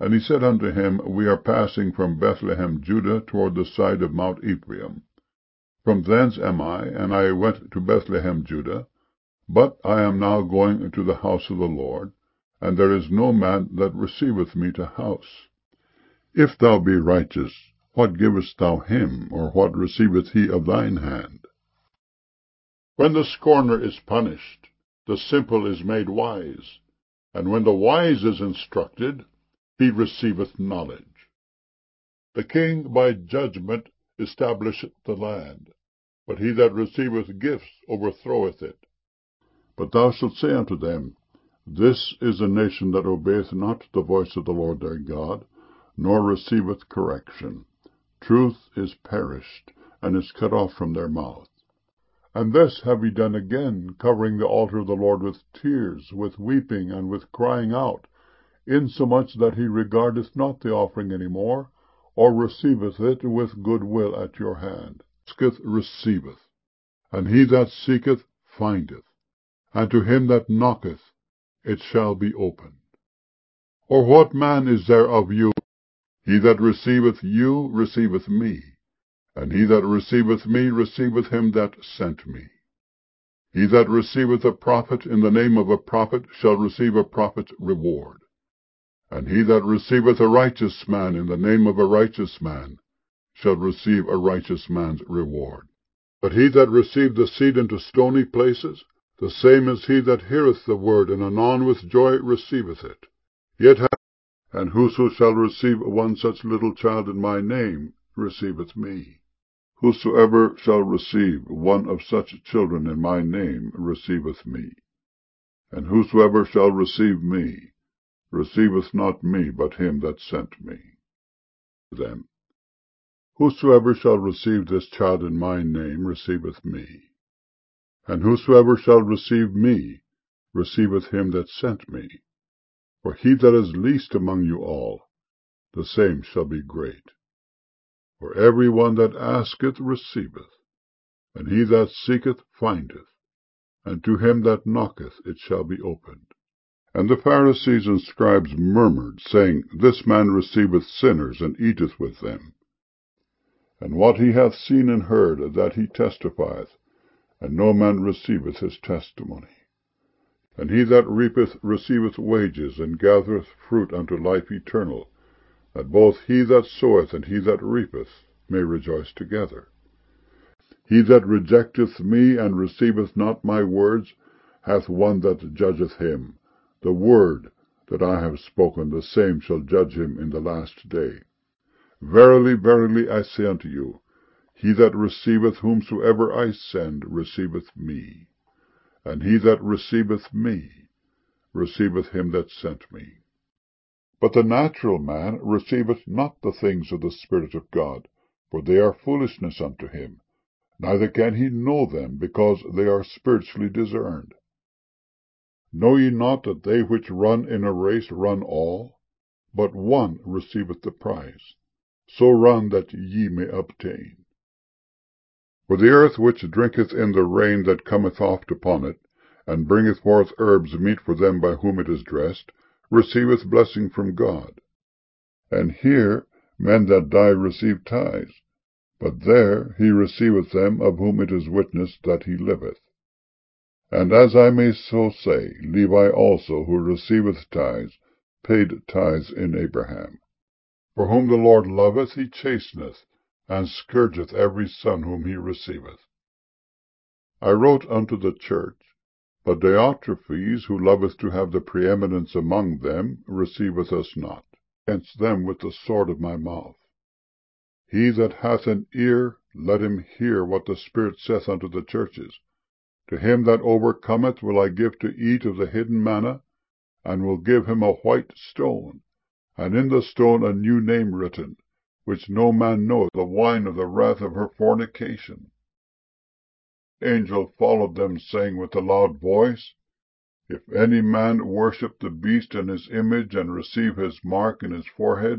And he said unto him, We are passing from Bethlehem, Judah, toward the side of Mount Ephraim. From thence am I, and I went to Bethlehem, Judah. But I am now going to the house of the Lord, and there is no man that receiveth me to house. If thou be righteous, what givest thou him, or what receiveth he of thine hand? When the scorner is punished, the simple is made wise, and when the wise is instructed, he receiveth knowledge. The king by judgment establisheth the land, but he that receiveth gifts overthroweth it. But thou shalt say unto them, This is a nation that obeyeth not the voice of the Lord their God, nor receiveth correction. Truth is perished, and is cut off from their mouth. And this have ye done again, covering the altar of the Lord with tears, with weeping, and with crying out, insomuch that he regardeth not the offering any more, or receiveth it with good will at your hand. Asketh receiveth, and he that seeketh findeth, and to him that knocketh it shall be opened. Or what man is there of you? He that receiveth you receiveth me, and he that receiveth me receiveth him that sent me. He that receiveth a prophet in the name of a prophet shall receive a prophet's reward. And he that receiveth a righteous man in the name of a righteous man shall receive a righteous man's reward. But he that received the seed into stony places, the same is he that heareth the word, and anon with joy receiveth it. And whoso shall receive one such little child in my name receiveth me. Whosoever shall receive one of such children in my name receiveth me. And whosoever shall receive me receiveth not me, but him that sent me. Them. Whosoever shall receive this child in my name receiveth me. And whosoever shall receive me receiveth him that sent me. For he that is least among you all, the same shall be great. For every one that asketh receiveth, and he that seeketh findeth, and to him that knocketh it shall be opened. And the Pharisees and scribes murmured, saying, This man receiveth sinners, and eateth with them. And what he hath seen and heard, that he testifieth, and no man receiveth his testimony. And he that reapeth receiveth wages, and gathereth fruit unto life eternal, that both he that soweth and he that reapeth may rejoice together. He that rejecteth me and receiveth not my words hath one that judgeth him. The word that I have spoken, the same shall judge him in the last day. Verily, verily, I say unto you, he that receiveth whomsoever I send receiveth me, and he that receiveth me receiveth him that sent me. But the natural man receiveth not the things of the Spirit of God, for they are foolishness unto him, neither can he know them, because they are spiritually discerned. Know ye not that they which run in a race run all, but one receiveth the prize? So run that ye may obtain. For the earth which drinketh in the rain that cometh oft upon it, and bringeth forth herbs meet for them by whom it is dressed, receiveth blessing from God. And here men that die receive tithes, but there he receiveth them of whom it is witnessed that he liveth. And as I may so say, Levi also, who receiveth tithes, paid tithes in Abraham. For whom the Lord loveth he chasteneth, and scourgeth every son whom he receiveth. I wrote unto the church, but Diotrephes, who loveth to have the preeminence among them, receiveth us not, against them with the sword of my mouth. He that hath an ear, let him hear what the Spirit saith unto the churches. To him that overcometh will I give to eat of the hidden manna, and will give him a white stone, and in the stone a new name written, which no man knoweth, the wine of the wrath of her fornication. Angel followed them, saying with a loud voice, If any man worship the beast and his image, and receive his mark in his forehead,